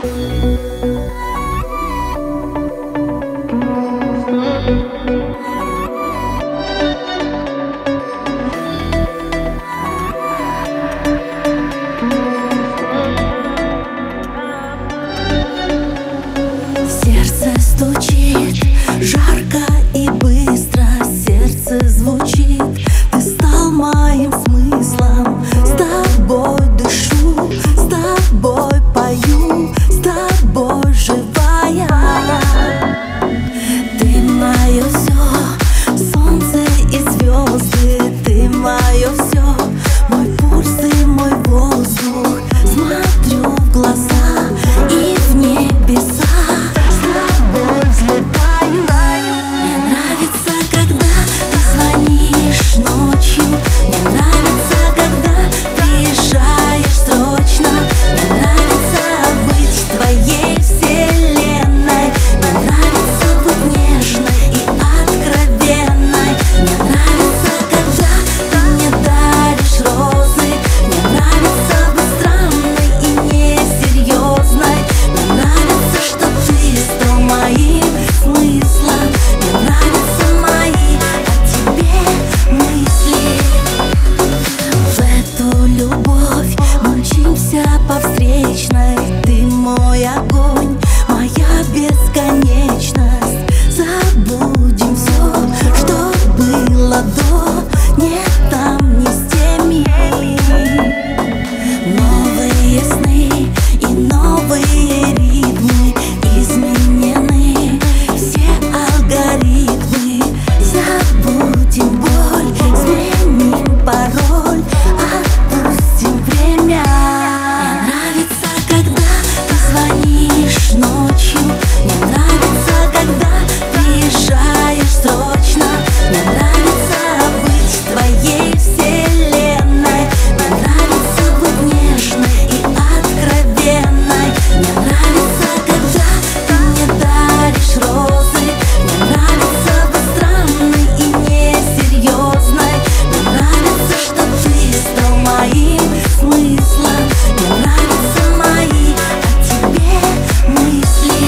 Сердце стучит жарко и быстро, сердце звучит. Ты стал моим смыслом, с тобой дышу, с тобой пою, с тобой живая. Ты мое все, солнце и звезды, ты мое все, мой пульс и мой воздух. Смотрю в глаза и в небеса. По встречной, ты мой огонь, моя бесконечность. Забудем все, что было до, не там, не с теми. Новые сны и новые ритмы, изменены все алгоритмы. Забудем боль, сменим пароль, отпустим время. Ночью мне нравится, когда приезжаешь срочно. Мне нравится быть в твоей вселенной. Мне нравится быть нежной и откровенной. Мне нравится, когда ты мне даришь розы. Мне нравится быть странной и несерьезной. Мне нравится, что ты стал моим смыслом. Мне нравятся мои о тебе мысли.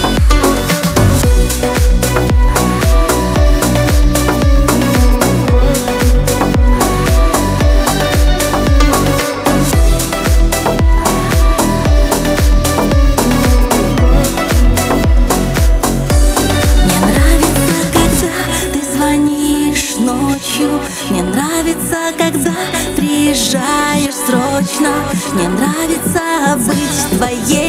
Мне нравится, когда ты звонишь ночью. Мне нравится, когда приезжаешь срочно. Мне нравится быть в твоей